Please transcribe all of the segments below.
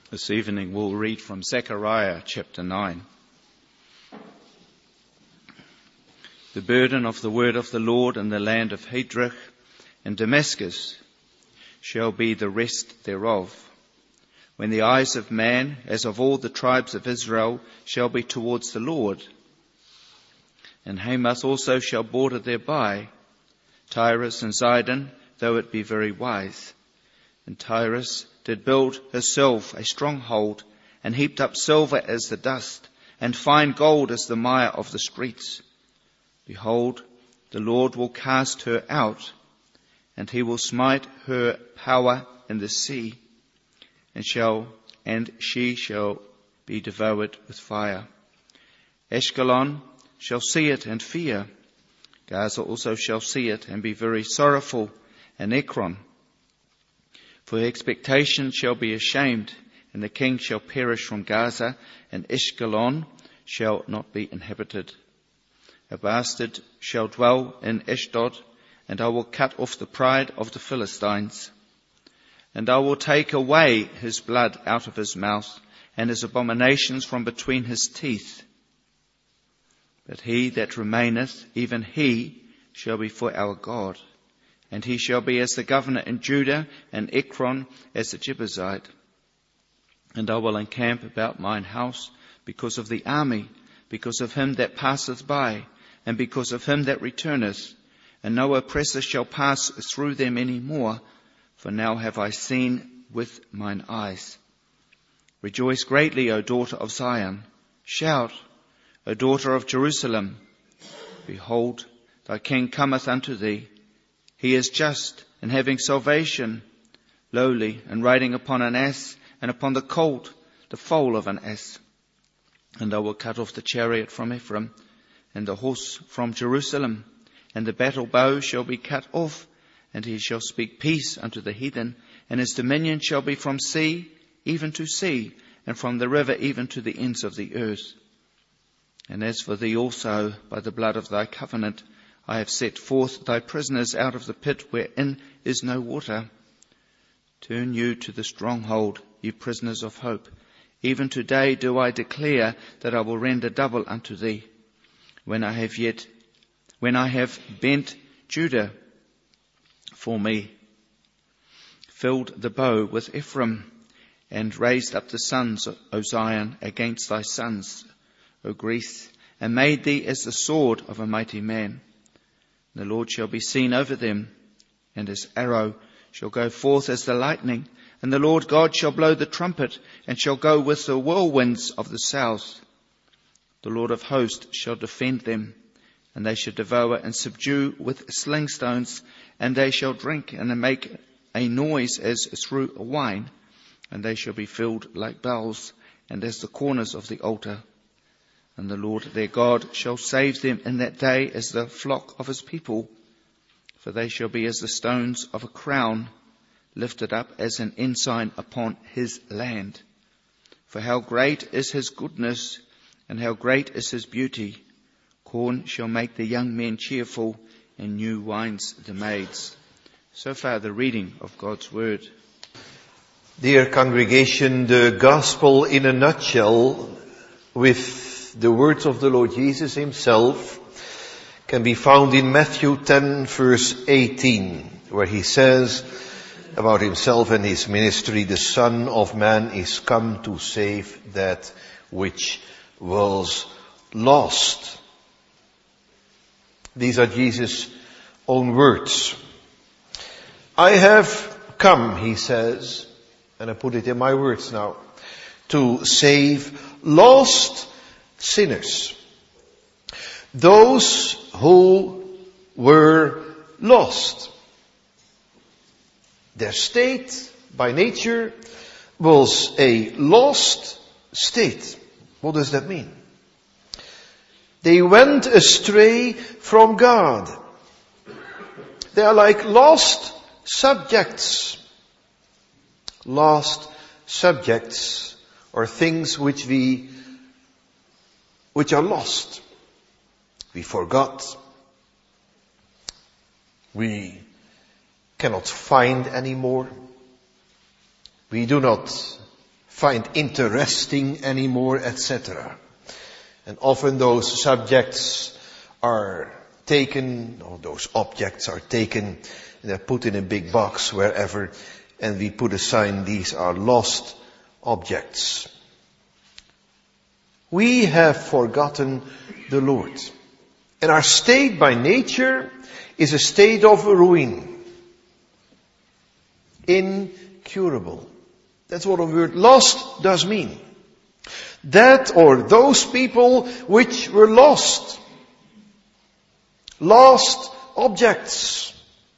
This evening we'll read from Zechariah chapter 9. The burden of the word of the Lord in the land of Hadrich and Damascus shall be the rest thereof, when the eyes of man, as of all the tribes of Israel, shall be towards the Lord. And Hamath also shall border thereby, Tyrus and Zidon, though it be very wise. And Tyrus did build herself a stronghold, and heaped up silver as the dust, and fine gold as the mire of the streets. Behold, the Lord will cast her out, and he will smite her power in the sea, and she shall be devoured with fire. Ashkelon shall see it and fear. Gaza also shall see it and be very sorrowful, and Ekron. For her expectation shall be ashamed, and the king shall perish from Gaza, and Ashkelon shall not be inhabited. A bastard shall dwell in Ashdod, and I will cut off the pride of the Philistines. And I will take away his blood out of his mouth, and his abominations from between his teeth. But he that remaineth, even he, shall be for our God. And he shall be as the governor in Judah, and Ekron as the Jebusite. And I will encamp about mine house because of the army, because of him that passeth by, and because of him that returneth. And no oppressor shall pass through them any more, for now have I seen with mine eyes. Rejoice greatly, O daughter of Zion. Shout, O daughter of Jerusalem. Behold, thy king cometh unto thee. He is just and having salvation, lowly and riding upon an ass, and upon the colt, the foal of an ass. And I will cut off the chariot from Ephraim, and the horse from Jerusalem, and the battle bow shall be cut off, and he shall speak peace unto the heathen, and his dominion shall be from sea even to sea, and from the river even to the ends of the earth. And as for thee also, by the blood of thy covenant, I have set forth thy prisoners out of the pit wherein is no water. Turn you to the stronghold, ye prisoners of hope. Even today do I declare that I will render double unto thee. When I have bent Judah for me, filled the bow with Ephraim, and raised up the sons, O Zion, against thy sons, O Greece, and made thee as the sword of a mighty man. The Lord shall be seen over them, and his arrow shall go forth as the lightning, and the Lord God shall blow the trumpet, and shall go with the whirlwinds of the south. The Lord of hosts shall defend them, and they shall devour and subdue with sling stones, and they shall drink and make a noise as through wine, and they shall be filled like bowls, and as the corners of the altar. And the Lord their God shall save them in that day as the flock of his people. For they shall be as the stones of a crown, lifted up as an ensign upon his land. For how great is his goodness, and how great is his beauty. Corn shall make the young men cheerful, and new wines the maids. So far the reading of God's word. Dear congregation, the gospel in a nutshell, with the words of the Lord Jesus himself, can be found in Matthew 10 verse 18, where he says about himself and his ministry, the Son of Man is come to save that which was lost. These are Jesus' own words. I have come, he says, and I put it in my words now, to save lost sinners. Those who were lost. Their state, by nature, was a lost state. What does that mean? They went astray from God. They are like lost subjects. Lost subjects are things which are lost. We forgot. We cannot find anymore. We do not find interesting anymore, etc. And often those subjects are taken, or those objects are taken, and they're put in a big box wherever, and we put a sign, these are lost objects. We have forgotten the Lord. And our state by nature is a state of ruin. Incurable. That's what the word lost does mean. That or those people which were lost. Lost objects.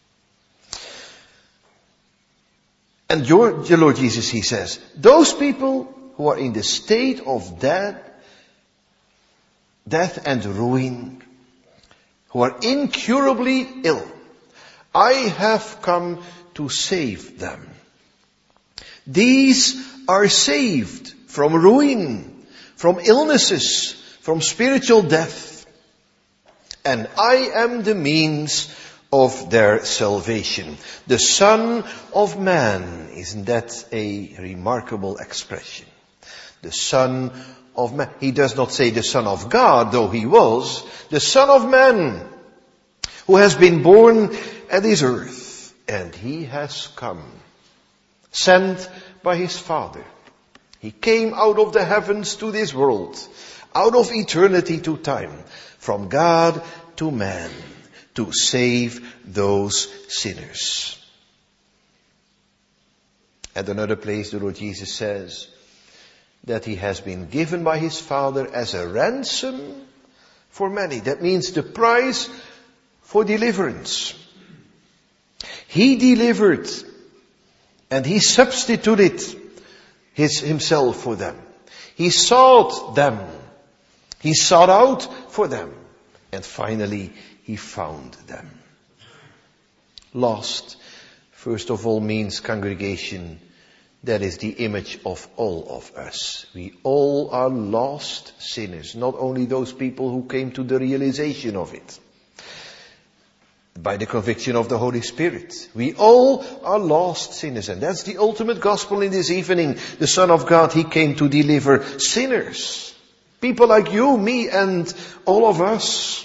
And the Lord Jesus, he says, those people who are in the state of death and ruin, who are incurably ill, I have come to save them. These are saved from ruin, from illnesses, from spiritual death. And I am the means of their salvation. The Son of Man. Isn't that a remarkable expression? The Son of Man. He does not say the Son of God, though he was. The Son of Man, who has been born at this earth. And he has come, sent by his Father. He came out of the heavens to this world, out of eternity to time, from God to man, to save those sinners. At another place, the Lord Jesus says that he has been given by his Father as a ransom for many. That means the price for deliverance. He delivered and he substituted himself for them. He sought them. He sought out for them. And finally, he found them. Lost, first of all, means congregation. That is the image of all of us. We all are lost sinners. Not only those people who came to the realization of it by the conviction of the Holy Spirit. We all are lost sinners. And that's the ultimate gospel in this evening. The Son of God, he came to deliver sinners. People like you, me, and all of us.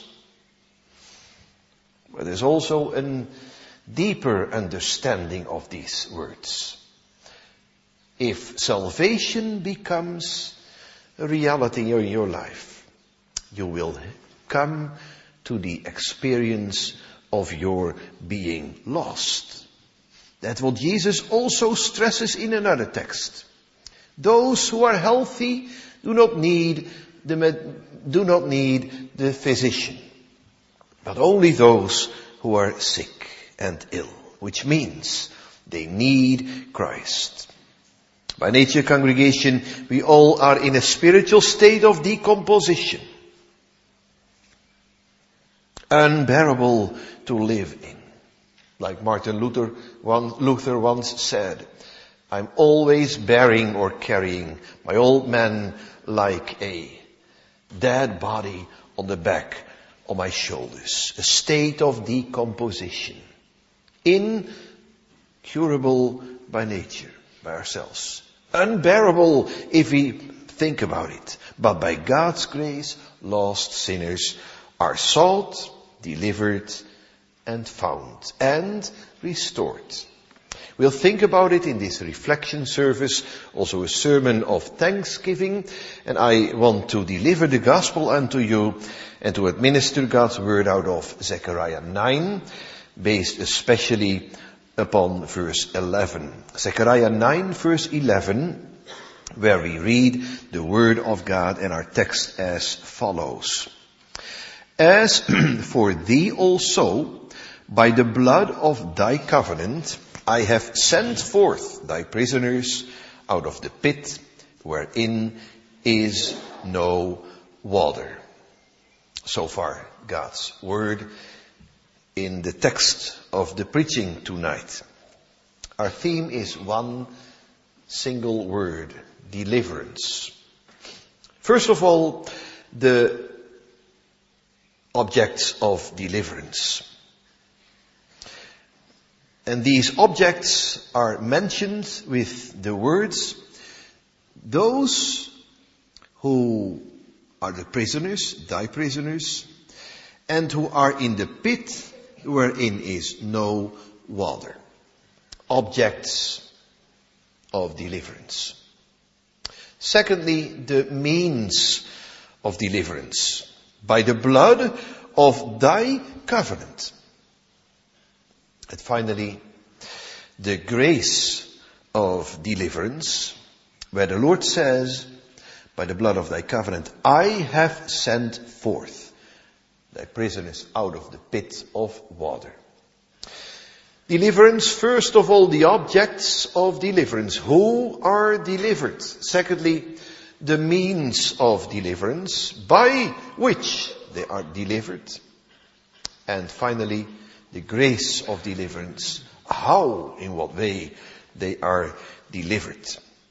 But there's also a deeper understanding of these words. If salvation becomes a reality in your life, you will come to the experience of your being lost. That's what Jesus also stresses in another text. Those who are healthy do not need the physician, but only those who are sick and ill, which means they need Christ. By nature, congregation, we all are in a spiritual state of decomposition. Unbearable to live in. Like Martin Luther once said, I'm always bearing or carrying my old man like a dead body on the back of my shoulders. A state of decomposition. Incurable by nature, by ourselves. Unbearable if we think about it. But by God's grace, lost sinners are sought, delivered, and found, and restored. We'll think about it in this reflection service, also a sermon of thanksgiving, and I want to deliver the gospel unto you and to administer God's word out of Zechariah 9, based especially upon verse 11. Zechariah 9, verse 11, where we read the word of God and our text as follows. As for thee also, by the blood of thy covenant, I have sent forth thy prisoners out of the pit wherein is no water. So far, God's word in the text of the preaching tonight. Our theme is one single word, deliverance. First of all, the objects of deliverance. And these objects are mentioned with the words, those who are the prisoners, thy prisoners, and who are in the pit wherein is no water. Objects of deliverance. Secondly, the means of deliverance. By the blood of thy covenant. And finally, the grace of deliverance, where the Lord says, by the blood of thy covenant, I have sent forth thy prisoners out of the pit of water. Deliverance, first of all, the objects of deliverance. Who are delivered? Secondly, the means of deliverance, by which they are delivered. And finally, the grace of deliverance. How, in what way they are delivered.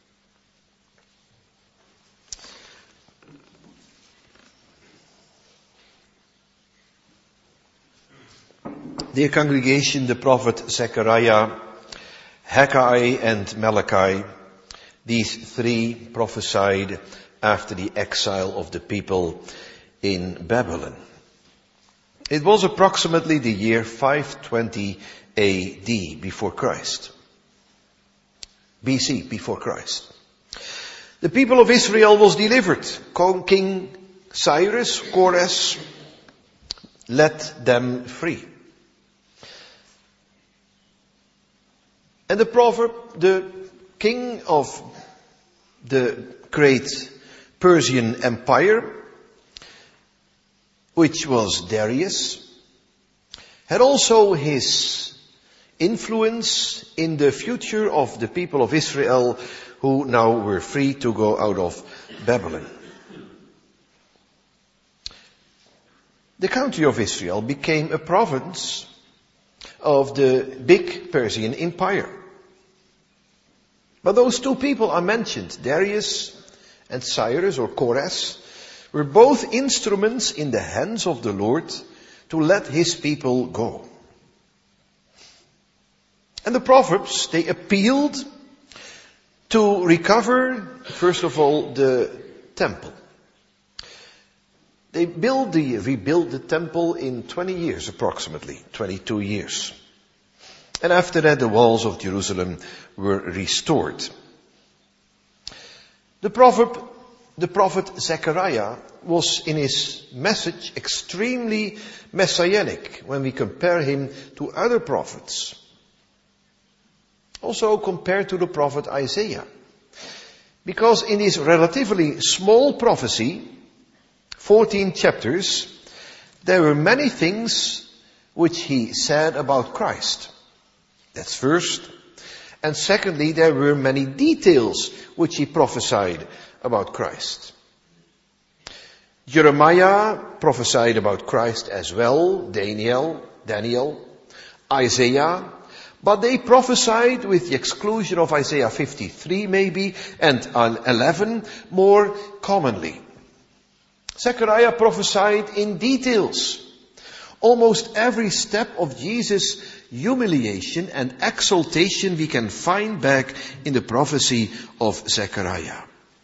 Dear congregation, the prophet Zechariah, Haggai and Malachi, these three prophesied after the exile of the people in Babylon. It was approximately the year 520 AD, before Christ. BC, before Christ. The people of Israel was delivered. King Cyrus, Kores, let them free. And the king of the great Persian Empire, which was Darius, had also his influence in the future of the people of Israel who now were free to go out of Babylon. The country of Israel became a province of the big Persian Empire. But those two people I mentioned, Darius and Cyrus or Kores, were both instruments in the hands of the Lord to let his people go. And the prophets, they appealed to recover, first of all, the temple. They rebuilt the temple in 20 years approximately, 22 years. And after that the walls of Jerusalem were restored. The prophet Zechariah was in his message extremely messianic when we compare him to other prophets. Also compared to the prophet Isaiah. Because in his relatively small prophecy, 14 chapters, there were many things which he said about Christ. That's first. And secondly, there were many details which he prophesied about Christ. Jeremiah prophesied about Christ as well, Daniel, Isaiah, but they prophesied with the exclusion of Isaiah 53 maybe, and 11 more commonly. Zechariah prophesied in details. Almost every step of Jesus' humiliation and exaltation we can find back in the prophecy of Zechariah.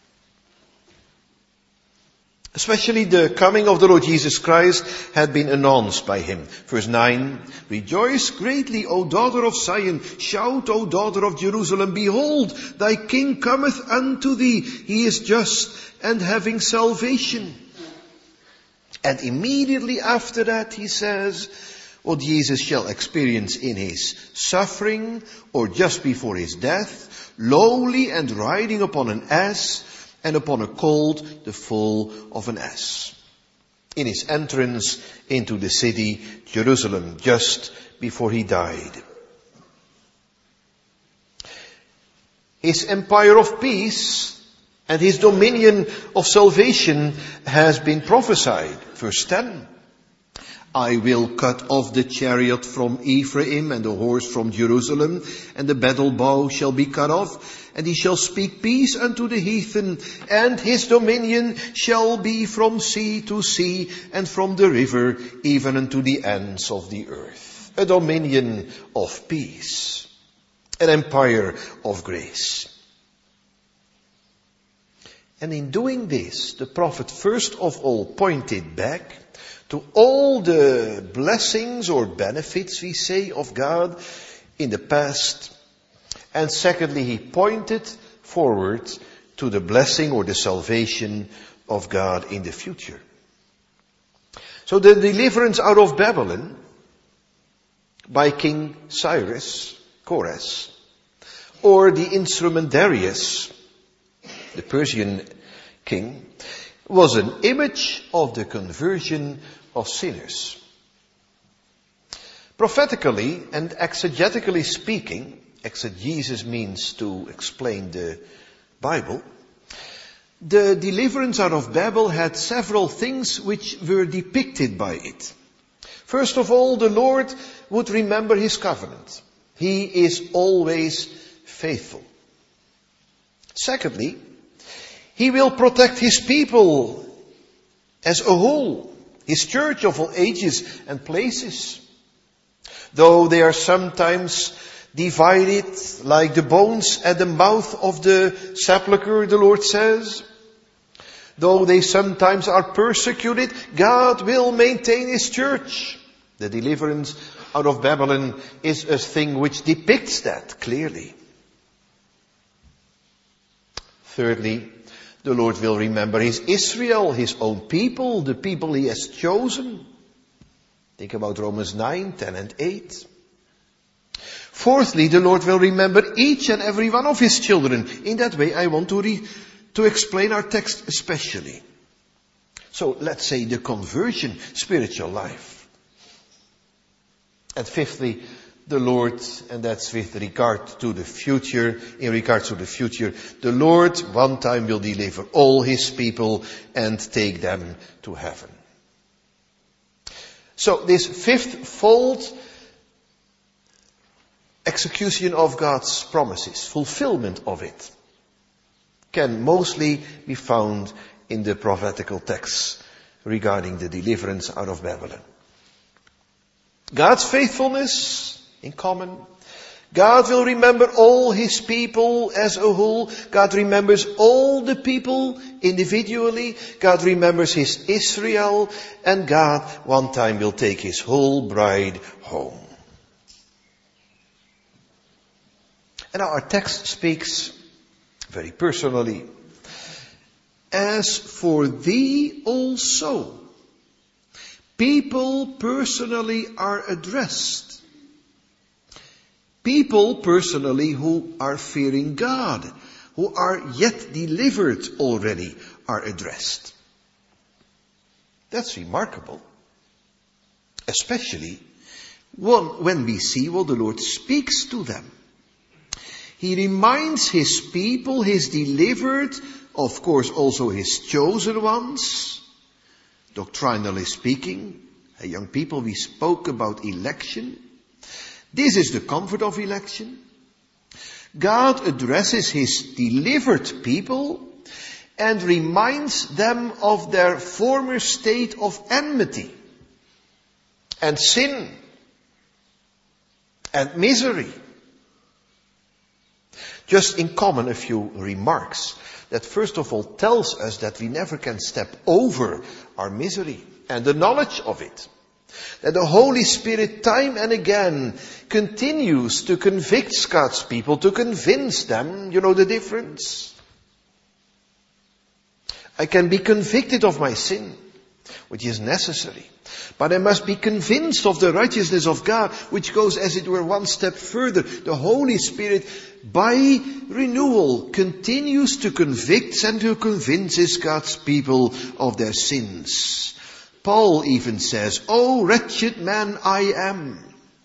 Especially the coming of the Lord Jesus Christ had been announced by him. Verse 9, rejoice greatly, O daughter of Zion. Shout, O daughter of Jerusalem. Behold, thy king cometh unto thee. He is just and having salvation. And immediately after that he says what Jesus shall experience in his suffering or just before his death, lowly and riding upon an ass and upon a colt the foal of an ass. In his entrance into the city Jerusalem just before he died. His empire of peace and his dominion of salvation has been prophesied. Verse 10. I will cut off the chariot from Ephraim and the horse from Jerusalem, and the battle bow shall be cut off, and he shall speak peace unto the heathen, and his dominion shall be from sea to sea, and from the river even unto the ends of the earth. A dominion of peace. An empire of grace. And in doing this, the prophet first of all pointed back to all the blessings or benefits, we say, of God in the past. And secondly, he pointed forward to the blessing or the salvation of God in the future. So the deliverance out of Babylon by King Cyrus, Kores, or the instrument Darius, the Persian king, was an image of the conversion of sinners. Prophetically and exegetically speaking, exegesis means to explain the Bible, the deliverance out of Babel had several things which were depicted by it. First of all, the Lord would remember his covenant. He is always faithful. Secondly, he will protect his people as a whole, his church of all ages and places. Though they are sometimes divided like the bones at the mouth of the sepulchre, the Lord says. Though they sometimes are persecuted, God will maintain his church. The deliverance out of Babylon is a thing which depicts that clearly. Thirdly, the Lord will remember his Israel, his own people, the people he has chosen. Think about Romans 9, 10 and 8. Fourthly, the Lord will remember each and every one of his children. In that way, I want to explain our text especially. So let's say the conversion, spiritual life. And fifthly, the Lord, and that's with regard to the future, in regards to the future, the Lord one time will deliver all his people and take them to heaven. So this fifth-fold execution of God's promises, fulfillment of it, can mostly be found in the prophetical texts regarding the deliverance out of Babylon. God's faithfulness in common. God will remember all his people as a whole. God remembers all the people individually. God remembers his Israel. And God one time will take his whole bride home. And now our text speaks very personally. As for thee also, people personally are addressed. People personally who are fearing God, who are yet delivered already, are addressed. That's remarkable. Especially when we see what the Lord speaks to them. He reminds his people, his delivered, of course also his chosen ones, doctrinally speaking. Young people, we spoke about election. This is the comfort of election. God addresses his delivered people and reminds them of their former state of enmity and sin and misery. Just in common, a few remarks that first of all tells us that we never can step over our misery and the knowledge of it. That the Holy Spirit time and again continues to convict God's people, to convince them, you know the difference. I can be convicted of my sin, which is necessary. But I must be convinced of the righteousness of God, which goes, as it were, one step further. The Holy Spirit, by renewal, continues to convict and to convince God's people of their sins. Paul even says, "Oh, wretched man I am."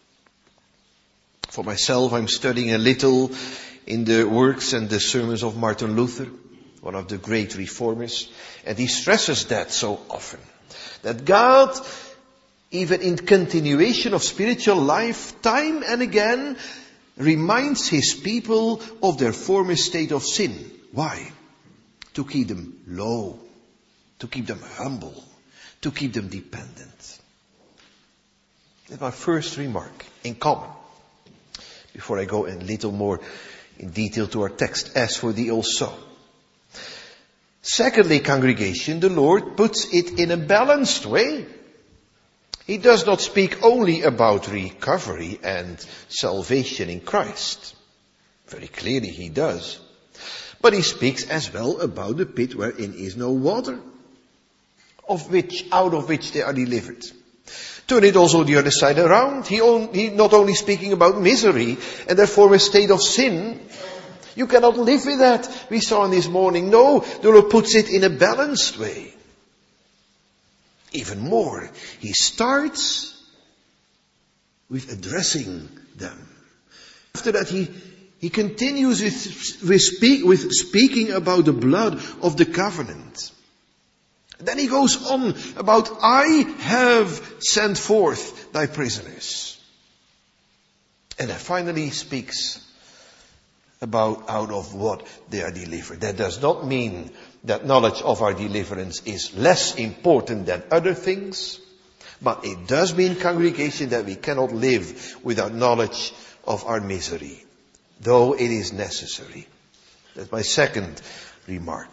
For myself, I'm studying a little in the works and the sermons of Martin Luther, one of the great reformers, and he stresses that so often. That God, even in continuation of spiritual life, time and again, reminds his people of their former state of sin. Why? To keep them low, to keep them humble, to keep them dependent. That's my first remark, in common. Before I go a little more in detail to our text, as for thee also. Secondly, congregation, the Lord puts it in a balanced way. He does not speak only about recovery and salvation in Christ. Very clearly he does. But he speaks as well about the pit wherein is no water, out of which they are delivered. Turn it also the other side around. He not only speaking about misery and therefore a state of sin. You cannot live with that, we saw this morning. No, the Lord puts it in a balanced way. Even more, he starts with addressing them. After that, he continues with speaking about the blood of the covenant. Then he goes on about, I have sent forth thy prisoners. And then finally he speaks about out of what they are delivered. That does not mean that knowledge of our deliverance is less important than other things, but it does mean, congregation, that we cannot live without knowledge of our misery, though it is necessary. That's my second remark.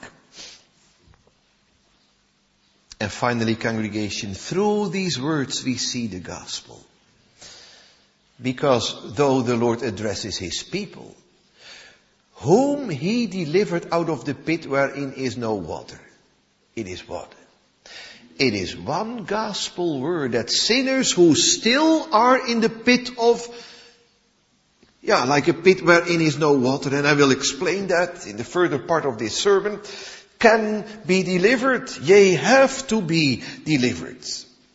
And finally, congregation, through these words we see the gospel. Because though the Lord addresses his people, whom he delivered out of the pit wherein is no water. It is what? It is one gospel word that sinners who still are in the pit of, like a pit wherein is no water, and I will explain that in the further part of this sermon, can be delivered. Ye have to be delivered.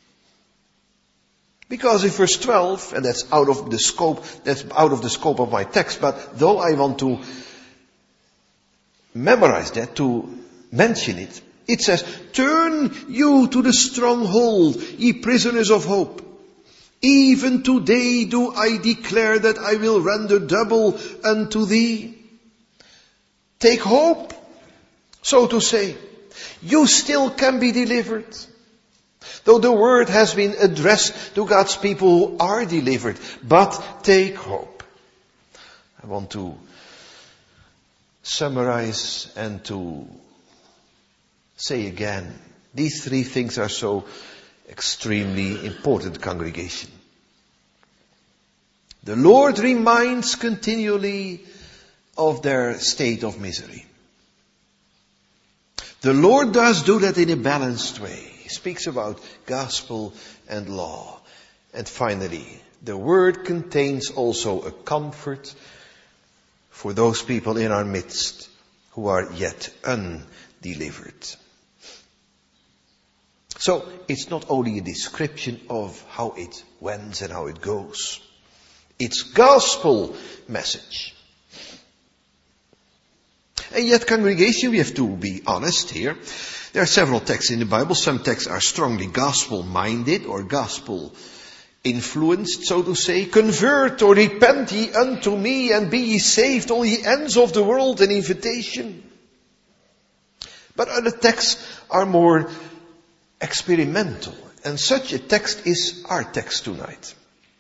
Because in verse 12, and that's out of the scope of my text, but though I want to memorize that, to mention it, it says, turn you to the stronghold, ye prisoners of hope. Even today do I declare that I will render double unto thee. Take hope, so to say. You still can be delivered. Though the word has been addressed to God's people who are delivered. But take hope. I want to summarize and to say again, these three things are so extremely important, congregation. The Lord reminds continually of their state of misery. The Lord does do that in a balanced way. He speaks about gospel and law. And finally, the word contains also a comfort for those people in our midst who are yet undelivered. So, it's not only a description of how it went and how it goes. It's gospel message. And yet, congregation, we have to be honest here. There are several texts in the Bible. Some texts are strongly gospel-minded or gospel-influenced, so to say. Convert or repent ye unto me and be ye saved, all ye ends of the world, an invitation. But other texts are more experimental. And such a text is our text tonight.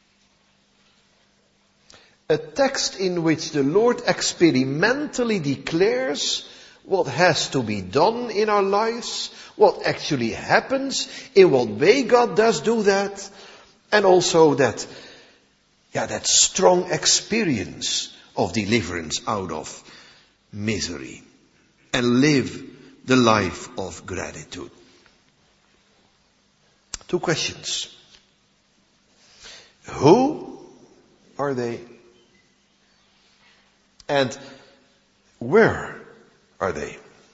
A text in which the Lord experimentally declares what has to be done in our lives, what actually happens, in what way God does do that, and also that strong experience of deliverance out of misery, and live the life of gratitude. Two questions. Who are they? And where are they?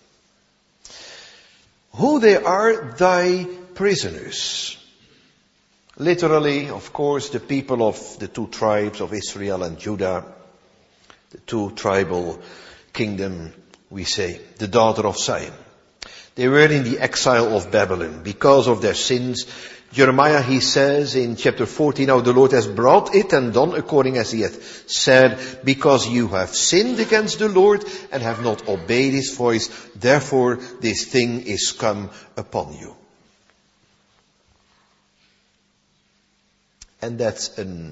Who they are, thy prisoners. Literally, of course, the people of the two tribes of Israel and Judah, the two tribal kingdom, we say, the daughter of Zion. They were in the exile of Babylon because of their sins. Jeremiah, he says in chapter 14, now the Lord has brought it and done according as he hath said, because you have sinned against the Lord and have not obeyed his voice, therefore this thing is come upon you. And that's a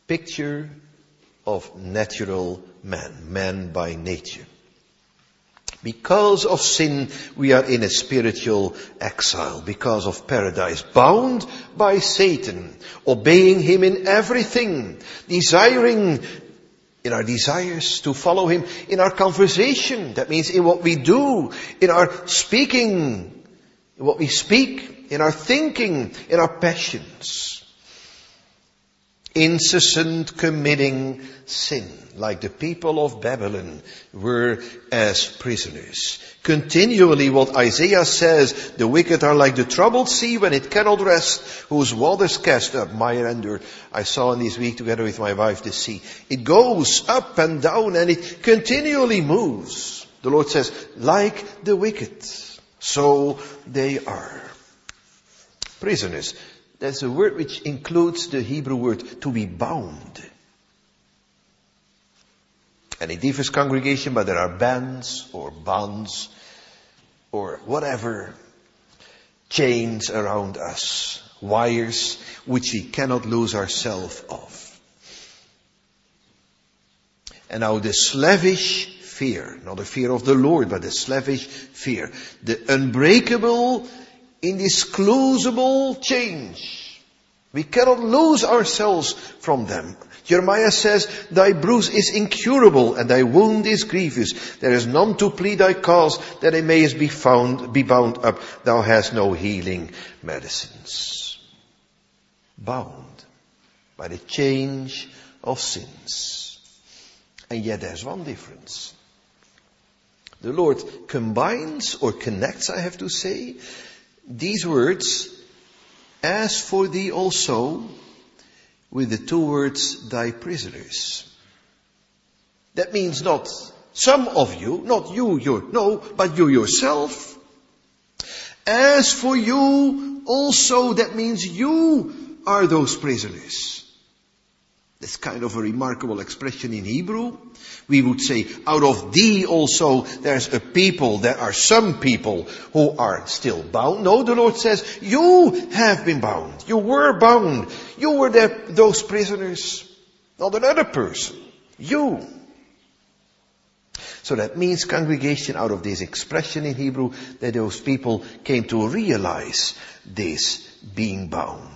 picture of natural man by nature. Because of sin, we are in a spiritual exile. Because of paradise, bound by Satan, obeying him in everything, desiring in our desires to follow him in our conversation. That means in what we do, in our speaking, in what we speak, in our thinking, in our passions. Incessant committing sin, like the people of Babylon were as prisoners. Continually, what Isaiah says, the wicked are like the troubled sea when it cannot rest, whose waters cast up mire and dirt. I saw in this week together with my wife the sea. It goes up and down and it continually moves. The Lord says, like the wicked, so they are. Prisoners. That's a word which includes the Hebrew word to be bound. And it differs congregation, but there are bands or bonds or whatever, chains around us, wires which we cannot lose ourselves of. And now the slavish fear, not the fear of the Lord, but the slavish fear, the unbreakable, indisclosable change. We cannot lose ourselves from them. Jeremiah says, thy bruise is incurable and thy wound is grievous. There is none to plead thy cause that it mayest be bound up. Thou hast no healing medicines. Bound by the change of sins. And yet there's one difference. The Lord combines or connects, I have to say, these words, as for thee also, with the two words, thy prisoners. That means not some of you, not you, but you yourself. As for you also, that means you are those prisoners. That's kind of a remarkable expression in Hebrew. We would say, out of thee also, there's a people, there are some people who are still bound. No, the Lord says, you have been bound. You were bound. You were those prisoners. Not another person. You. So that means, congregation, out of this expression in Hebrew, that those people came to realize this being bound.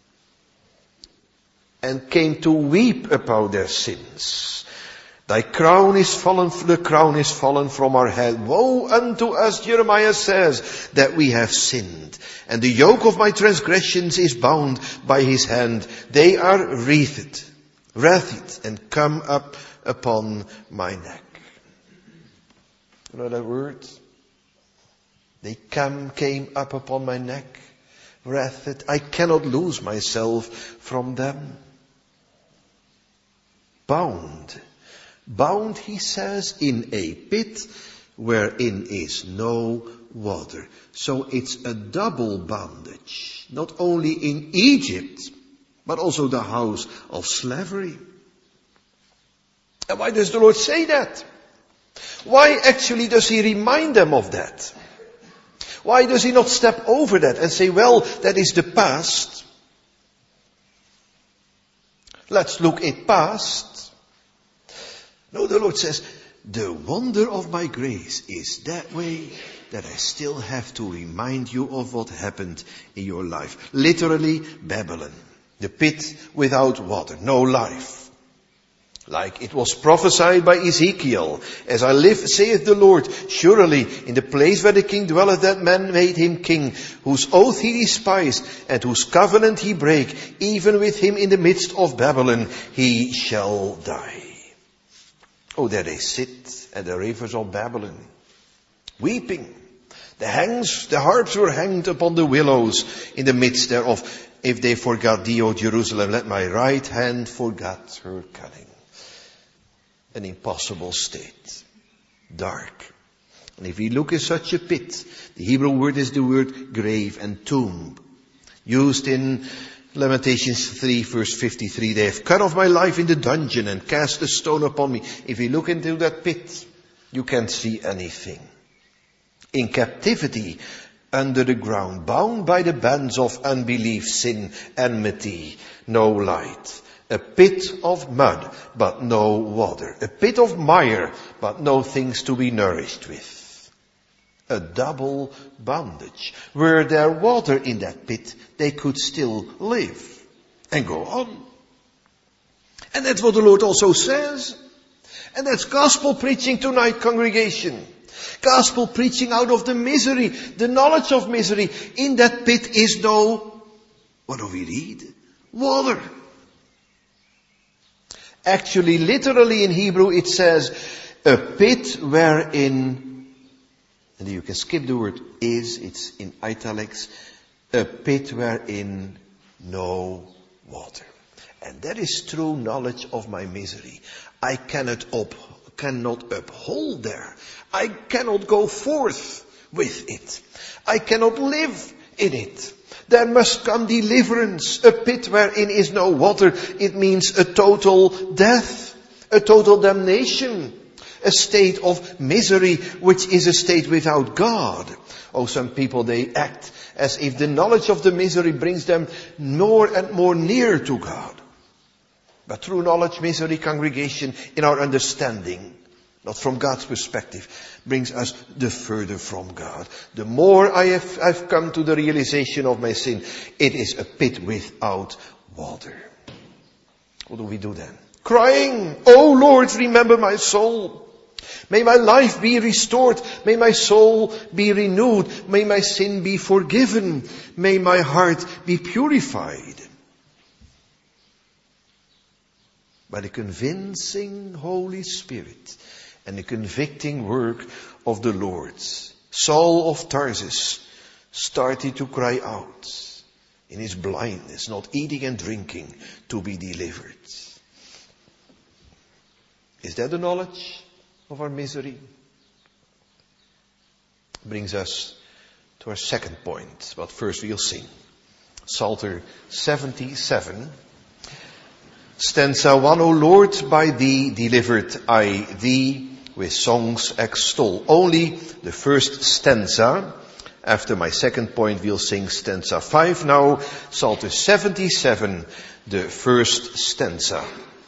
And came to weep about their sins. Thy crown is fallen, the crown is fallen from our head. Woe unto us, Jeremiah says, that we have sinned. And the yoke of my transgressions is bound by his hand. They are wreathed, and come up upon my neck. You know that word? They came up upon my neck, wreathed. I cannot lose myself from them. Bound. Bound, he says, in a pit wherein is no water. So it's a double bondage. Not only in Egypt, but also the house of slavery. And why does the Lord say that? Why actually does he remind them of that? Why does he not step over that and say, well, that is the past. Let's look at past. No, the Lord says, the wonder of my grace is that way that I still have to remind you of what happened in your life. Literally, Babylon. The pit without water, no life. Like it was prophesied by Ezekiel, as I live, saith the Lord, surely in the place where the king dwelleth, that man made him king, whose oath he despised, and whose covenant he brake, even with him in the midst of Babylon, he shall die. Oh, there they sit at the rivers of Babylon, weeping. The harps were hanged upon the willows in the midst thereof. If they forgot thee, O Jerusalem, let my right hand forget her cunning. An impossible state. Dark. And if we look at such a pit, the Hebrew word is the word grave and tomb. Used in Lamentations 3 verse 53. They have cut off my life in the dungeon and cast a stone upon me. If you look into that pit, you can't see anything. In captivity, under the ground, bound by the bands of unbelief, sin, enmity, no light. A pit of mud, but no water. A pit of mire, but no things to be nourished with. a double bondage. Were there water in that pit, they could still live and go on. And that's what the Lord also says. And that's gospel preaching tonight, congregation. Gospel preaching out of the misery, the knowledge of misery. In that pit is no, what do we read? Water. Actually, literally in Hebrew it says, a pit wherein, and you can skip the word is, it's in italics, a pit wherein no water. And that is true knowledge of my misery. I cannot uphold there. I cannot go forth with it. I cannot live in it. There must come deliverance. A pit wherein is no water. It means a total death, a total damnation, a state of misery, which is a state without God. Oh, some people, they act as if the knowledge of the misery brings them more and more near to God. But true knowledge, misery, congregation, in our understanding, not from God's perspective, brings us the further from God. The more I've come to the realization of my sin, it is a pit without water. What do we do then? Crying, "Oh Lord, remember my soul. May my life be restored. May my soul be renewed. May my sin be forgiven. May my heart be purified." By the convincing Holy Spirit and the convicting work of the Lord, Saul of Tarsus started to cry out in his blindness, not eating and drinking, to be delivered. Is that the knowledge of our misery? Brings us to our second point, but first we'll sing. Psalter 77. Stanza 1, O Lord, by thee delivered I thee, with songs extol. Only the first stanza. After my second point, we'll sing stanza 5 now. Psalter 77, the first stanza.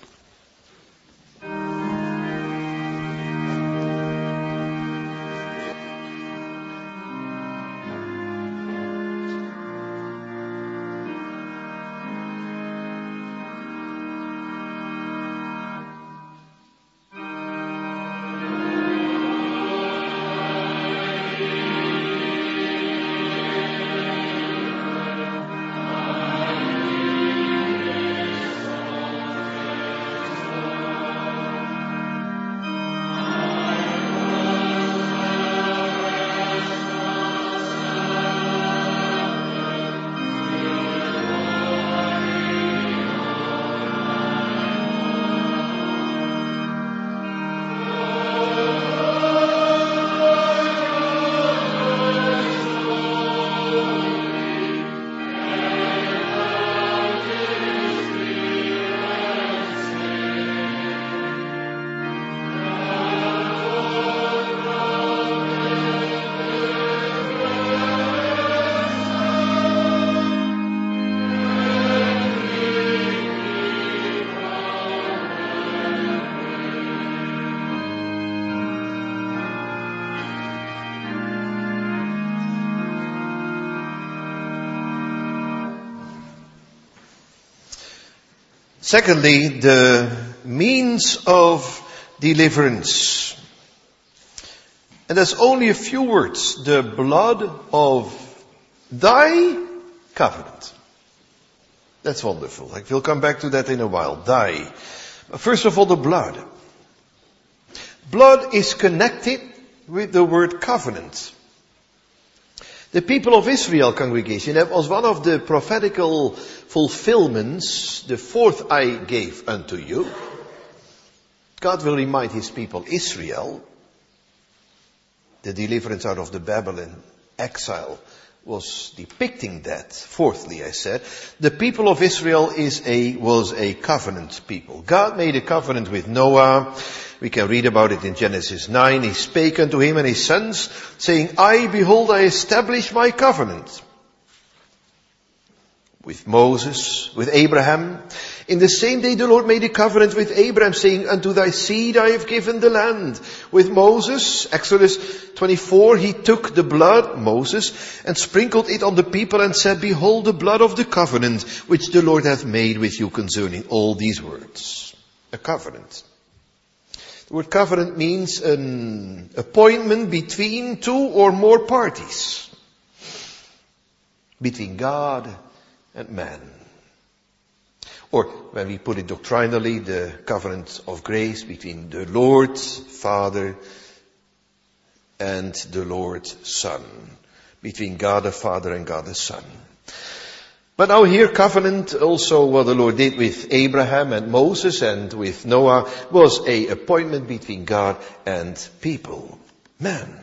Secondly, the means of deliverance. And there's only a few words. The blood of thy covenant. That's wonderful. We'll come back to that in a while. Thy. First of all, the blood. Blood is connected with the word covenant. The people of Israel, congregation, that was one of the prophetical fulfillments, the fourth I gave unto you. God will remind his people Israel. The deliverance out of the Babylon exile was depicting that. Fourthly, I said, the people of Israel was a covenant people. God made a covenant with Noah. We can read about it in Genesis 9. He spake unto him and his sons, saying, I, behold, I establish my covenant. with Moses, with Abraham. In the same day the Lord made a covenant with Abraham, saying, unto thy seed I have given the land. With Moses, Exodus 24, he took the blood, Moses, and sprinkled it on the people and said, behold the blood of the covenant, which the Lord hath made with you concerning all these words. A covenant. The word covenant means an appointment between two or more parties. Between God and man. Or, when we put it doctrinally, the covenant of grace between the Lord Father and the Lord Son. Between God the Father and God the Son. But now here, covenant, also what the Lord did with Abraham and Moses and with Noah, was an appointment between God and people, man.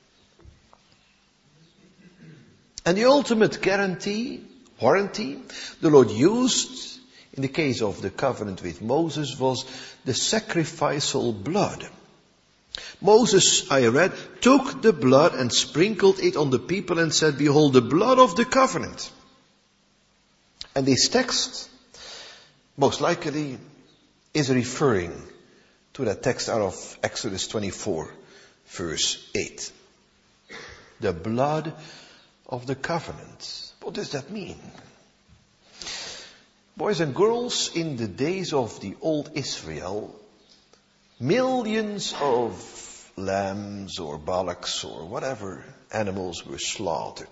And the ultimate warranty, the Lord used in the case of the covenant with Moses was the sacrificial blood. Moses, I read, took the blood and sprinkled it on the people and said, behold the blood of the covenant. And this text, most likely, is referring to that text out of Exodus 24, verse 8. The blood of the covenant. What does that mean? Boys and girls, in the days of the old Israel, millions of lambs or bullocks or whatever animals were slaughtered.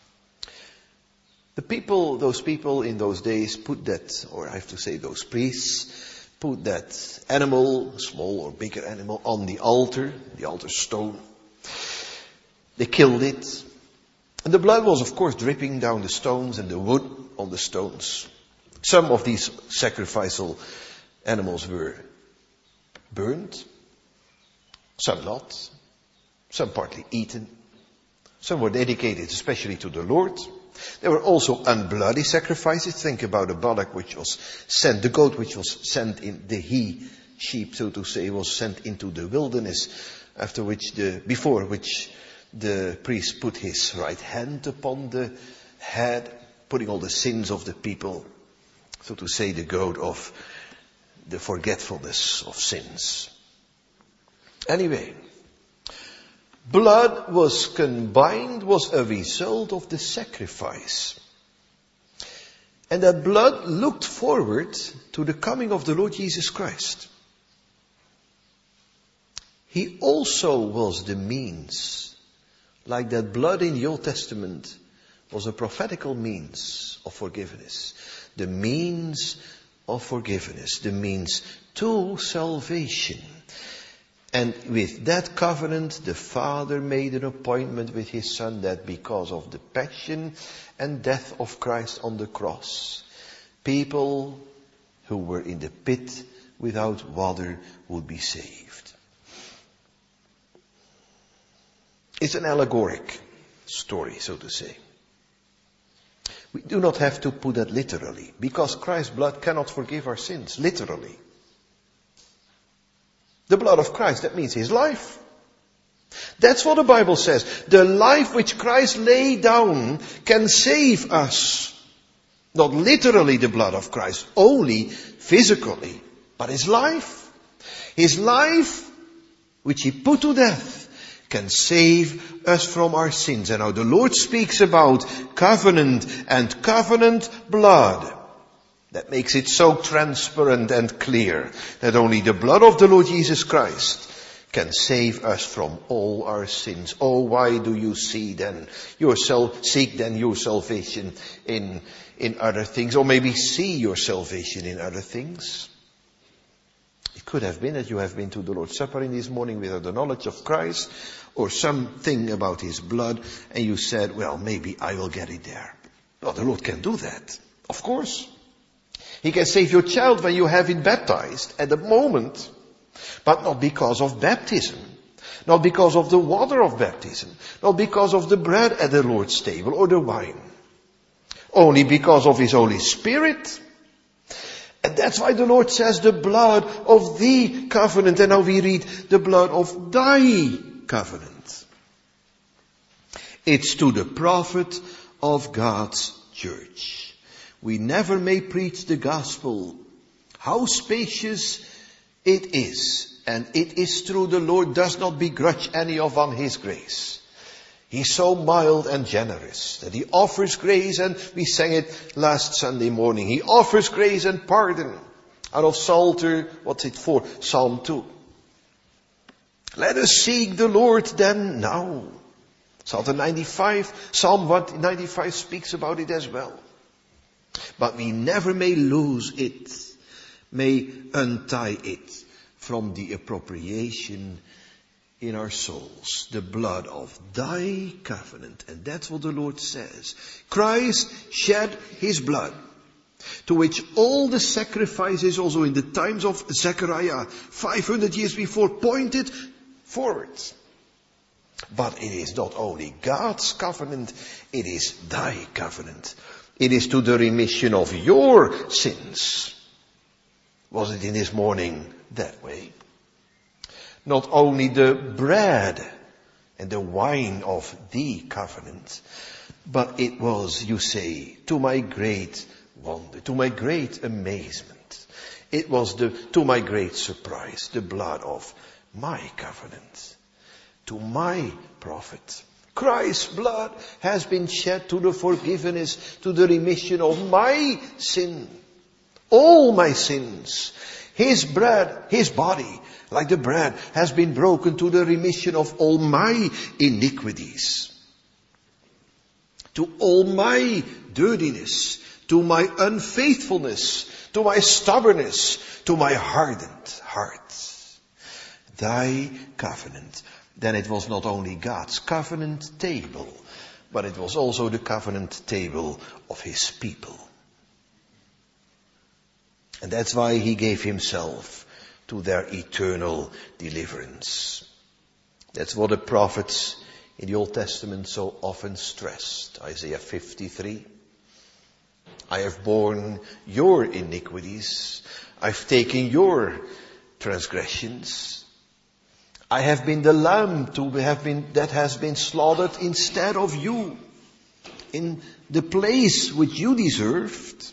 Those people in those days put that, or I have to say those priests, put that animal, small or bigger animal, on the altar stone. They killed it. And the blood was, of course, dripping down the stones and the wood on the stones. Some of these sacrificial animals were burned. Some not. Some partly eaten. Some were dedicated especially to the Lord. There were also unbloody sacrifices. Think about a bullock the goat which was sent in, the he-sheep, so to say, was sent into the wilderness, before which the priest put his right hand upon the head, putting all the sins of the people, so to say, the goat of the forgetfulness of sins. Anyway, blood was a result of the sacrifice. And that blood looked forward to the coming of the Lord Jesus Christ. He also was the means, like that blood in the Old Testament was a prophetical means of forgiveness. The means of forgiveness, the means to salvation. And with that covenant, the Father made an appointment with His Son that because of the passion and death of Christ on the cross, people who were in the pit without water would be saved. It's an allegoric story, so to say. We do not have to put that literally, because Christ's blood cannot forgive our sins, literally. The blood of Christ, that means His life. That's what the Bible says. The life which Christ laid down can save us. Not literally the blood of Christ, only physically, but His life. His life, which He put to death, can save us from our sins. And now the Lord speaks about covenant and covenant blood. That makes it so transparent and clear that only the blood of the Lord Jesus Christ can save us from all our sins. Oh, why do you seek then your salvation in other things? Or maybe see your salvation in other things? It could have been that you have been to the Lord's Supper in this morning without the knowledge of Christ or something about His blood, and you said, well, maybe I will get it there. Well, the Lord can do that, of course. He can save your child when you have it baptized at the moment, but not because of baptism, not because of the water of baptism, not because of the bread at the Lord's table or the wine, only because of His Holy Spirit. And that's why the Lord says the blood of the covenant, and now we read the blood of thy covenant. It's to the prophet of God's church. we never may preach the gospel. How spacious it is. And it is true, the Lord does not begrudge any of on his grace. He's so mild and generous that he offers grace, and we sang it last Sunday morning. He offers grace and pardon out of Psalter, what's it for? Psalm 2. Let us seek the Lord then now. Psalm 95 speaks about it as well. But we never may lose it, may untie it from the appropriation in our souls, the blood of thy covenant. And that's what the Lord says. Christ shed his blood, to which all the sacrifices also in the times of Zechariah, 500 years before, pointed forward. But it is not only God's covenant, it is thy covenant. It is to the remission of your sins. Was it in this morning that way? Not only the bread and the wine of the covenant, but it was, you say, to my great wonder, to my great amazement. It was to my great surprise, the blood of my covenant, to my prophet. Christ's blood has been shed to the forgiveness, to the remission of my sin. All my sins. His bread, his body, like the bread, has been broken to the remission of all my iniquities. To all my dirtiness, to my unfaithfulness, to my stubbornness, to my hardened heart. Thy covenant. Then it was not only God's covenant table, but it was also the covenant table of his people. And that's why he gave himself to their eternal deliverance. That's what the prophets in the Old Testament so often stressed. Isaiah 53. I have borne your iniquities. I've taken your transgressions. I have been the lamb that has been slaughtered instead of you, in the place which you deserved.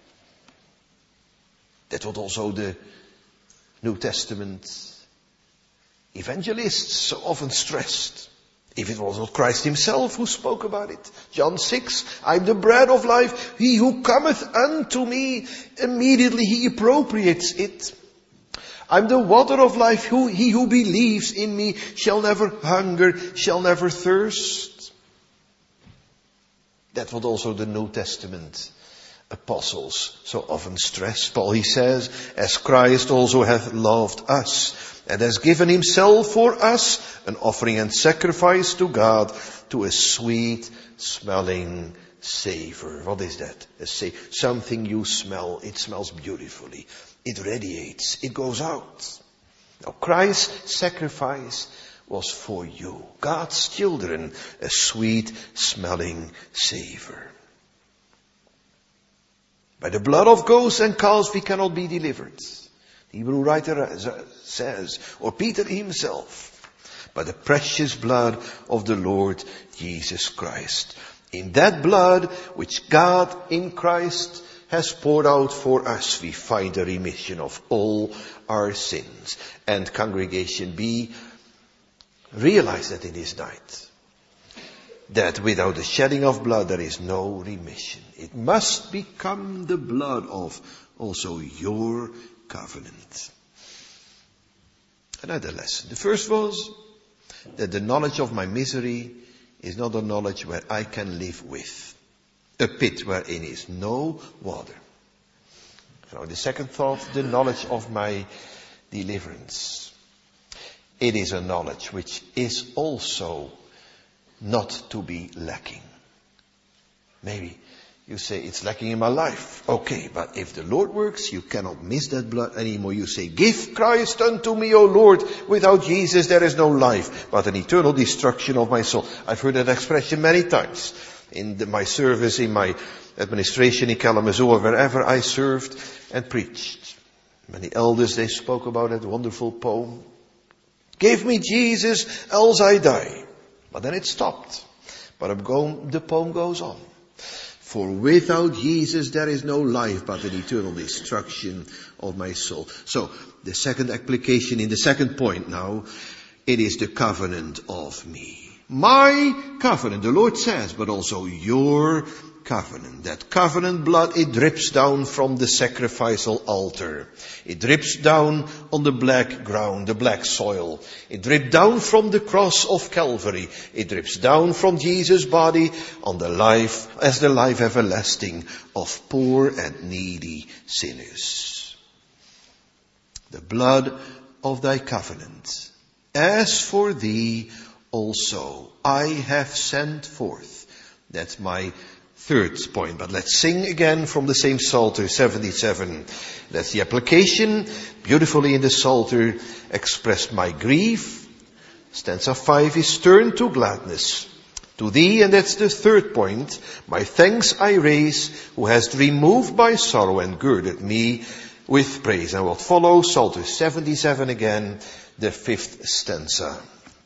That's what also the New Testament evangelists so often stressed. If it was not Christ himself who spoke about it. John 6, I am the bread of life. He who cometh unto me, immediately he appropriates it. I'm the water of life. He who believes in me shall never hunger, shall never thirst. That's what also the New Testament apostles so often stress. Paul, he says, as Christ also hath loved us and has given himself for us, an offering and sacrifice to God, to a sweet smelling savor. What is that? Something you smell. It smells beautifully. It radiates. It goes out. Now Christ's sacrifice was for you, God's children, a sweet smelling savor. By the blood of goats and calves we cannot be delivered. The Hebrew writer says, or Peter himself, by the precious blood of the Lord Jesus Christ. In that blood which God in Christ has poured out for us, we find a remission of all our sins. And congregation B, realize that in this night, that without the shedding of blood there is no remission. It must become the blood of also your covenant. Another lesson. The first was that the knowledge of my misery is not a knowledge where I can live with. A pit wherein is no water. Now the second thought, the knowledge of my deliverance. It is a knowledge which is also not to be lacking. Maybe you say it's lacking in my life. Okay, but if the Lord works, you cannot miss that blood anymore. You say, give Christ unto me, O Lord. Without Jesus there is no life, but an eternal destruction of my soul. I've heard that expression many times. In my service, in my administration in Kalamazoo, or wherever I served and preached. Many elders, they spoke about that wonderful poem. Give me Jesus, else I die. But then it stopped. But the poem goes on. For without Jesus there is no life but an eternal destruction of my soul. So, the second application in the second point now, it is the covenant of me. My covenant, the Lord says, but also your covenant. That covenant blood, it drips down from the sacrificial altar. It drips down on the black ground, the black soil. It drips down from the cross of Calvary. It drips down from Jesus' body on the life, as the life everlasting of poor and needy sinners. The blood of thy covenant. As for thee also, I have sent forth. That's my third point. But let's sing again from the same Psalter 77. That's the application. Beautifully in the Psalter expressed my grief. Stanza 5 is turned to gladness. To thee, and that's the third point, my thanks I raise, who hast removed my sorrow and girded me with praise. And what follows, Psalter 77 again, the fifth stanza.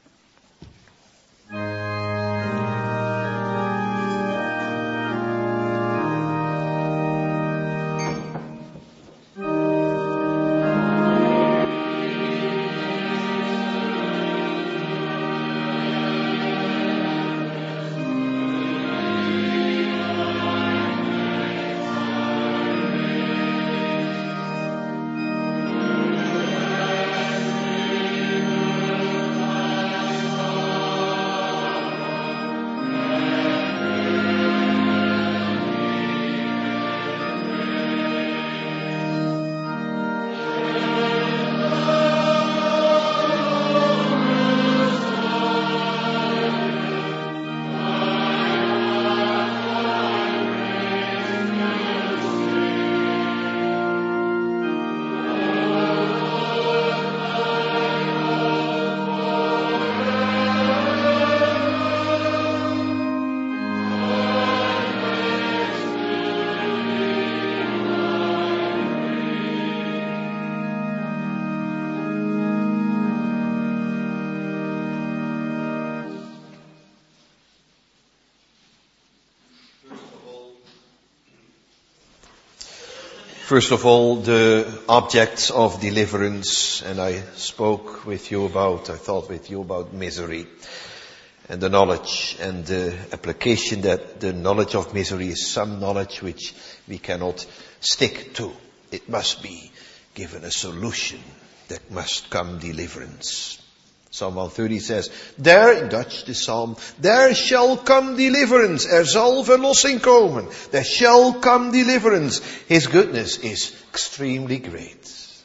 First of all, the objects of deliverance, and I thought with you about misery, and the knowledge and the application that the knowledge of misery is some knowledge which we cannot stick to. It must be given a solution. There must come deliverance. Psalm 130 says, there, in Dutch the psalm, there shall come deliverance. Er zal verlossing komen. There shall come deliverance. His goodness is extremely great.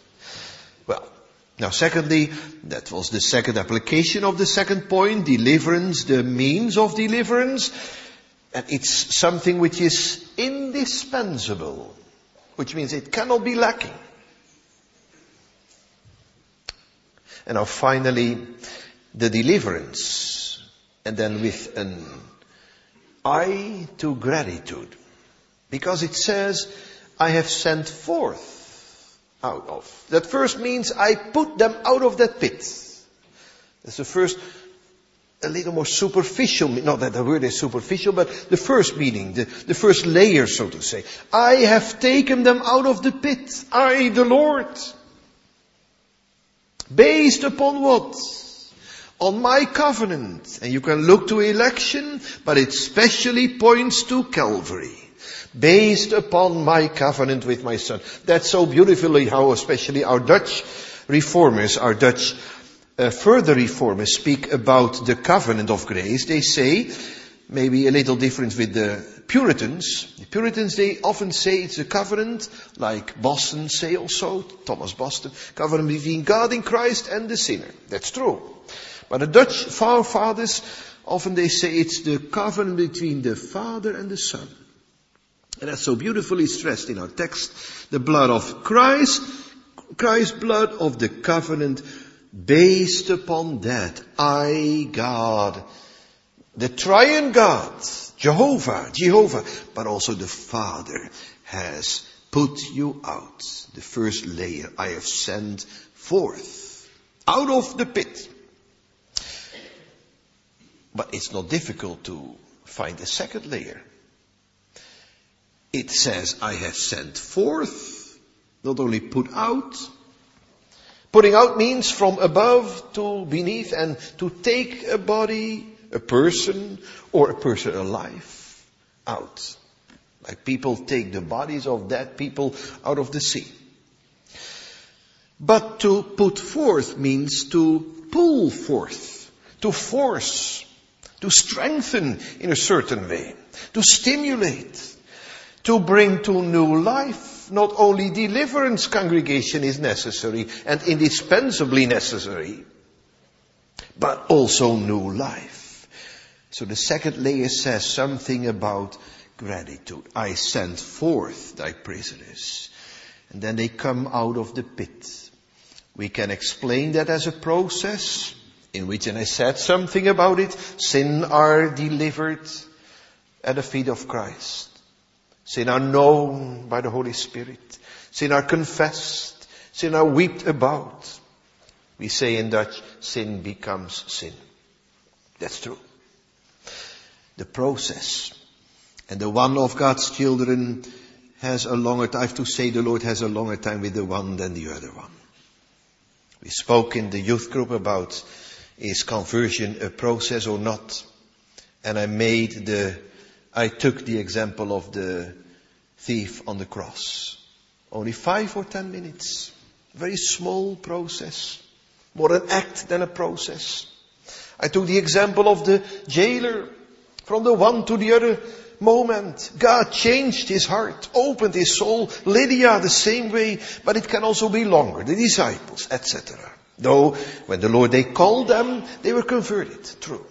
Well, now secondly, that was the second application of the second point, deliverance, the means of deliverance. And it's something which is indispensable, which means it cannot be lacking. And now finally, the deliverance. And then with an eye to gratitude. Because it says, I have sent forth out of. That first means I put them out of that pit. That's the first, a little more superficial, not that the word is superficial, but the first meaning, the first layer, so to say. I have taken them out of the pit. I, the Lord. Based upon what? On my covenant. And you can look to election, but it specially points to Calvary. Based upon my covenant with my Son. That's so beautifully how especially our Dutch reformers, our Dutch further reformers speak about the covenant of grace. They say, maybe a little difference with the Puritans. The Puritans, they often say it's a covenant, like Boston say also, Thomas Boston, covenant between God in Christ and the sinner. That's true. But the Dutch forefathers, often they say it's the covenant between the Father and the Son. And that's so beautifully stressed in our text. The blood of Christ, Christ's blood of the covenant, based upon that, I, God, the triune God, Jehovah, but also the Father has put you out. The first layer I have sent forth out of the pit. But it's not difficult to find a second layer. It says, I have sent forth, not only put out. Putting out means from above to beneath, and to take a body, a person, or a person alive out. Like people take the bodies of dead people out of the sea. But to put forth means to pull forth, to force, to strengthen in a certain way, to stimulate, to bring to new life. Not only deliverance, congregation, is necessary and indispensably necessary, but also new life. So the second layer says something about gratitude. I send forth thy prisoners. And then they come out of the pit. We can explain that as a process in which, and I said something about it, sin are delivered at the feet of Christ. Sin are known by the Holy Spirit. Sin are confessed. Sin are wept about. We say in Dutch, sin becomes sin. That's true. The process. And the one of God's children has a longer time. I have to say the Lord has a longer time with the one than the other one. We spoke in the youth group about, is conversion a process or not? And I took the example of the thief on the cross. Only 5 or 10 minutes. Very small process. More an act than a process. I took the example of the jailer. From the one to the other moment, God changed his heart, opened his soul. Lydia the same way, but it can also be longer. The disciples, etc. Though, when the Lord, they called them, they were converted. True.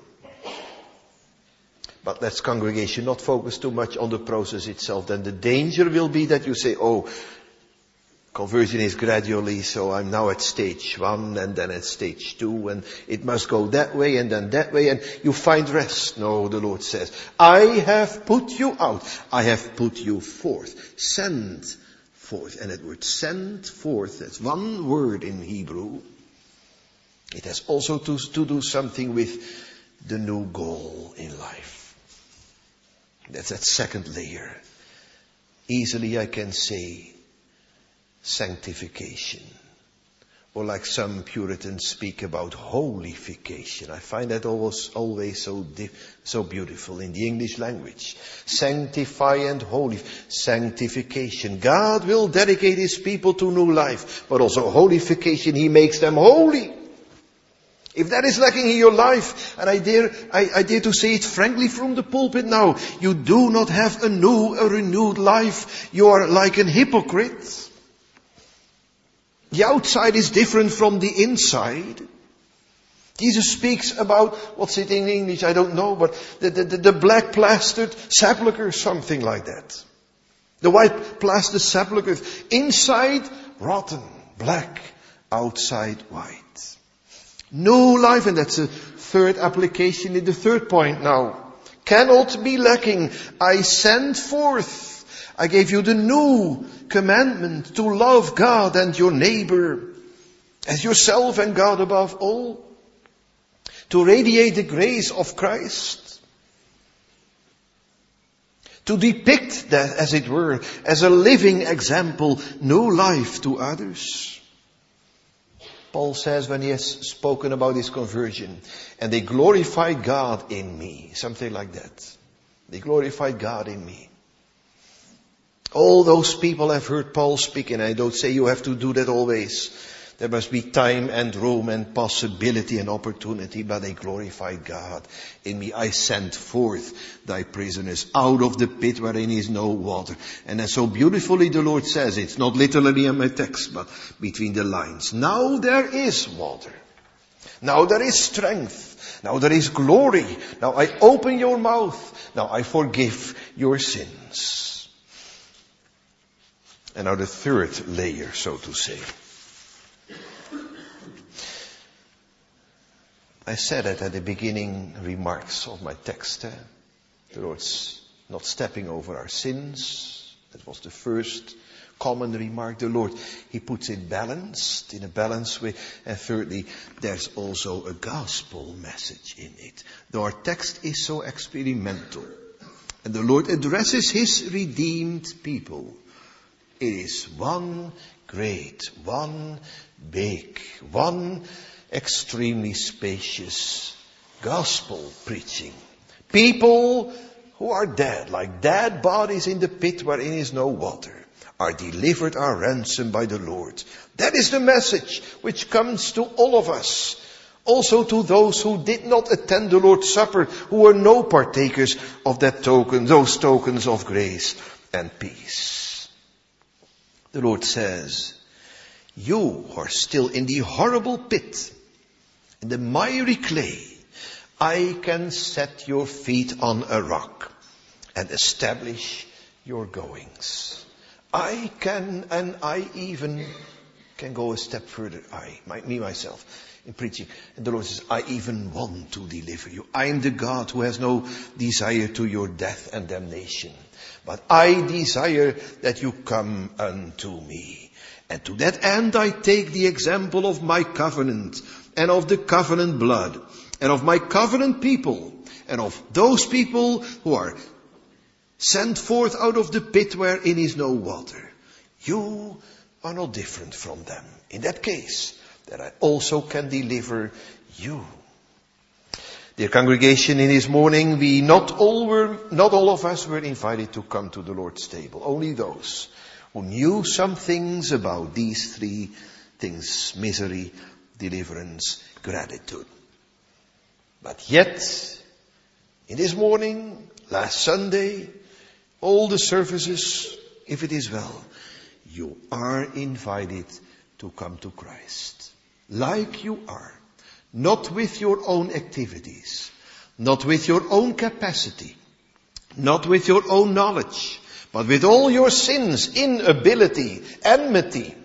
But let's, congregation, not focus too much on the process itself. Then the danger will be that you say, oh, conversion is gradually, so I'm now at stage 1 and then at stage 2 and it must go that way and then that way and you find rest. No, the Lord says, I have put you out. I have put you forth. Send forth. And that word send forth, that's one word in Hebrew. It has also to do something with the new goal in life. That's that second layer. Easily I can say sanctification. Or like some Puritans speak about holification. I find that always so beautiful in the English language. Sanctify and holy. Sanctification. God will dedicate his people to new life. But also holification, he makes them holy. If that is lacking in your life, and I dare to say it frankly from the pulpit now, you do not have a renewed life. You are like an hypocrite. The outside is different from the inside. Jesus speaks about, what's it in English, I don't know, but the black plastered sepulchre, something like that. The white plastered sepulchre, inside rotten, black, outside white. New life, and that's a third application in the third point now. Cannot be lacking. I send forth. I gave you the new commandment to love God and your neighbor as yourself and God above all. To radiate the grace of Christ. To depict that, as it were, as a living example, new life to others. Paul says when he has spoken about his conversion, and they glorified God in me. Something like that. They glorified God in me. All those people have heard Paul speak, and I don't say you have to do that always. There must be time and room and possibility and opportunity, but they glorified God in me. I sent forth thy prisoners out of the pit wherein is no water. And then so beautifully the Lord says, it's not literally in my text, but between the lines. Now there is water. Now there is strength. Now there is glory. Now I open your mouth. Now I forgive your sins. And now the third layer, so to say. I said it at the beginning remarks of my text. The Lord's not stepping over our sins. That was the first common remark. The Lord, he puts it balanced, in a balanced way. And thirdly, there's also a gospel message in it. Though our text is so experimental, and the Lord addresses his redeemed people, it is one great, one big, one extremely spacious gospel preaching. People who are dead, like dead bodies in the pit wherein is no water, are delivered, are ransomed by the Lord. That is the message which comes to all of us. Also to those who did not attend the Lord's Supper, who were no partakers of those tokens of grace and peace. The Lord says, you who are still in the horrible pit, in the miry clay, I can set your feet on a rock and establish your goings. I can, and I even can go a step further. Me myself, in preaching. And the Lord says, I even want to deliver you. I am the God who has no desire to your death and damnation. But I desire that you come unto me. And to that end I take the example of my covenant and of the covenant blood and of my covenant people and of those people who are sent forth out of the pit wherein is no water. You are not different from them. In that case, that I also can deliver you. Dear congregation, in this morning, not all of us were invited to come to the Lord's table. Only those who knew some things about these three things: misery, deliverance, gratitude. But yet, in this morning, last Sunday, all the services, if it is well, you are invited to come to Christ. Like you are. Not with your own activities. Not with your own capacity. Not with your own knowledge. But with all your sins, inability, enmity.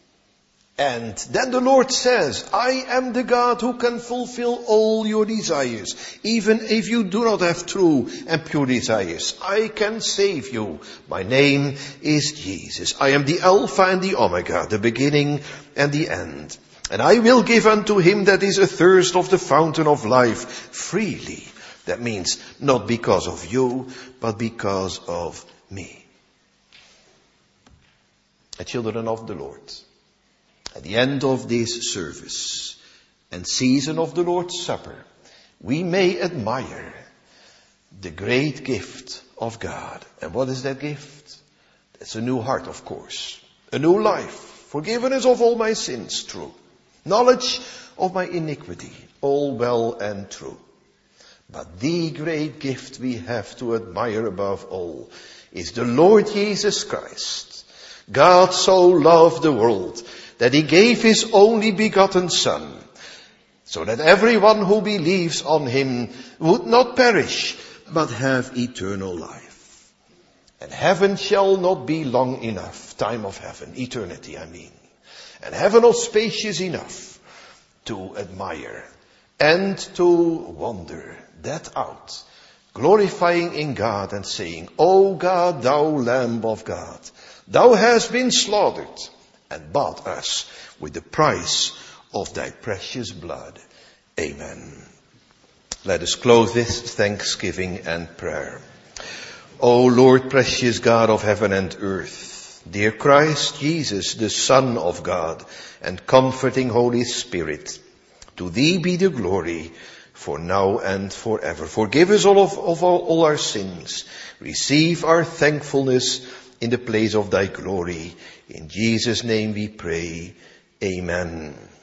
And then the Lord says, I am the God who can fulfill all your desires. Even if you do not have true and pure desires, I can save you. My name is Jesus. I am the Alpha and the Omega, the beginning and the end. And I will give unto him that is athirst of the fountain of life freely. That means not because of you, but because of me. The children of the Lord, at the end of this service and season of the Lord's Supper, we may admire the great gift of God. And what is that gift? It's a new heart, of course. A new life. Forgiveness of all my sins, true. Knowledge of my iniquity, all well and true. But the great gift we have to admire above all is the Lord Jesus Christ. God so loved the world that he gave his only begotten Son, so that everyone who believes on him would not perish, but have eternal life. And heaven shall not be long enough, time of heaven, eternity I mean. And heaven not spacious enough to admire and to wonder that out, glorifying in God and saying, O God, thou Lamb of God, thou hast been slaughtered and bought us with the price of thy precious blood. Amen. Let us close this thanksgiving and prayer. O Lord, precious God of heaven and earth, dear Christ Jesus, the Son of God, and comforting Holy Spirit, to thee be the glory for now and forever. Forgive us all our sins. Receive our thankfulness in the place of thy glory. In Jesus' name we pray. Amen.